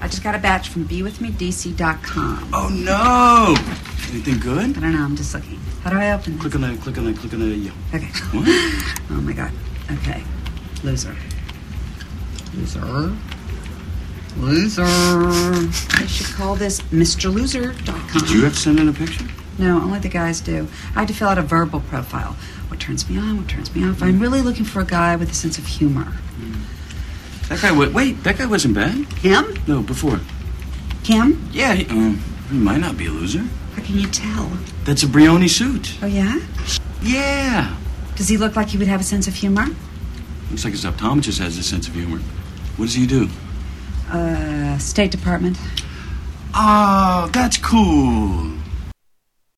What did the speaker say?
I just got a batch from BeWithMeDC.com. Oh, no! Anything good? I don't know, I'm just looking. How do I open this? Click on the, yeah. Okay. What? Oh, my God. Okay. Loser. I should call this MrLoser.com. Did you have to send in a picture? No, only the guys do. I had to fill out a verbal profile. What turns me on, what turns me off. I'm really looking for a guy with a sense of humor. That guy wasn't bad. Him? No, before. Kim? Yeah, he might not be a loser. How can you tell? That's a Brioni suit. Oh, yeah? Yeah. Does he look like he would have a sense of humor? Looks like his optometrist has a sense of humor. What does he do? State Department. Oh, that's cool.